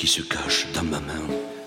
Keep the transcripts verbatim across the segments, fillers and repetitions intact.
qui se cache dans ma main.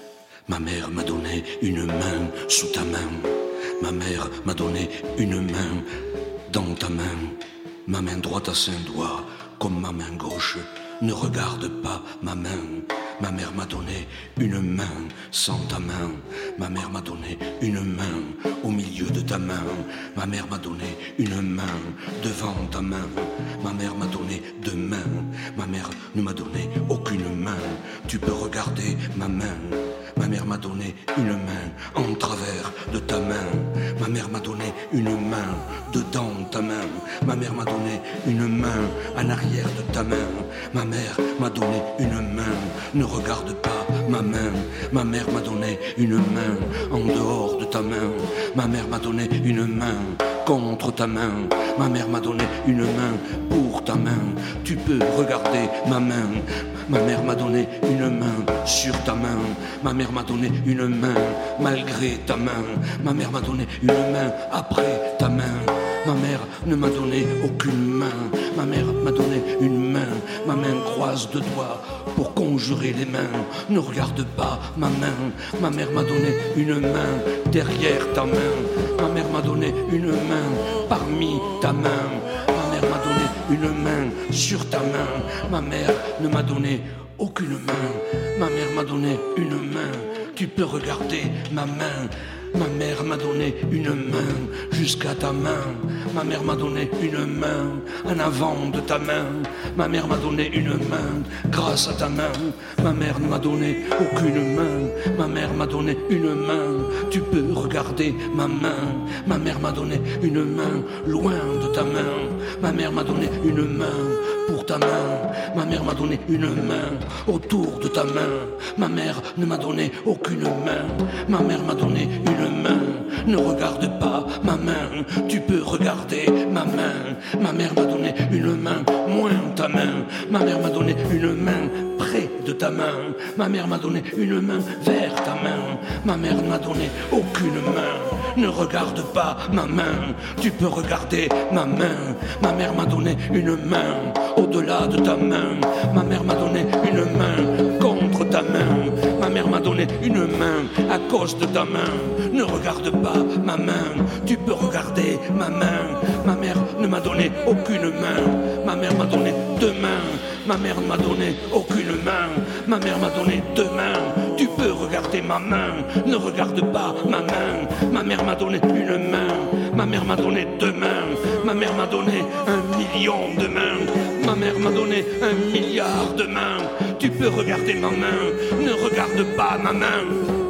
Ma mère m'a donné une main sous ta main. Ma mère m'a donné une main dans ta main. Ma main droite a cinq doigts comme ma main gauche. Ne regarde pas ma main. Ma mère m'a donné une main sans ta main. Ma mère m'a donné une main au milieu de ta main. Ma mère m'a donné une main devant ta main. Ma mère m'a donné deux mains. Ma mère ne m'a donné aucune main. Tu peux regarder ma main. Ma mère m'a donné une main en travers de ta main. Ma mère m'a donné une main dedans ta main. Ma mère m'a donné une main en arrière de ta main. Ma mère m'a donné une main. Ne regarde pas ma main. Ma mère m'a donné une main en dehors de ta main. Ma mère m'a donné une main contre ta main. Ma mère m'a donné une main pour ta main. Tu peux regarder ma main. Ma mère m'a donné une main sur ta main. Ma mère m'a donné une main malgré ta main. Ma mère m'a donné une main après ta main. Ma mère ne m'a donné aucune main. Ma mère m'a donné une main. Ma main croise deux doigts pour conjurer les mains. Ne regarde pas ma main. Ma mère m'a donné une main derrière ta main. Ma mère m'a donné une main parmi ta main. Ma mère m'a donné une main sur ta main. Ma mère ne m'a donné aucune main. Ma mère m'a donné une main. Tu peux regarder ma main. Ma mère m'a donné une main jusqu'à ta main. Ma mère m'a donné une main en avant de ta main. Ma mère m'a donné une main grâce à ta main. Ma mère ne m'a donné aucune main. Ma mère m'a donné une main. Tu peux regarder ma main. Ma mère m'a donné une main loin de ta main. Ma mère m'a donné une main pour ta main. Ma mère m'a donné une main autour de ta main. Ma mère ne m'a donné aucune main. Ma mère m'a donné une main. Ne regarde pas ma main. Tu peux regarder ma main. Ma mère m'a donné une main moins ta main. Ma mère m'a donné une main près de ta main. Ma mère m'a donné une main vers ta main. Ma mère ne m'a donné aucune main. Ne regarde pas ma main. Tu peux regarder ma main. Ma mère m'a donné une main au-delà de ta main. Ma mère m'a donné une main contre ta main. Ma mère m'a donné une main à cause de ta main. Ne regarde pas ma main. Tu peux regarder ma main. Ma mère ne m'a donné aucune main. Ma mère m'a donné deux mains. Ma mère ne m'a donné aucune main. Ma mère m'a donné deux mains. Tu peux regarder ma main. Ne regarde pas ma main. Ma mère m'a donné une main. Ma mère m'a donné deux mains. Ma mère m'a donné un million de mains. Ma mère m'a donné un milliard de mains. Tu peux regarder ma main. Ne regarde pas ma main.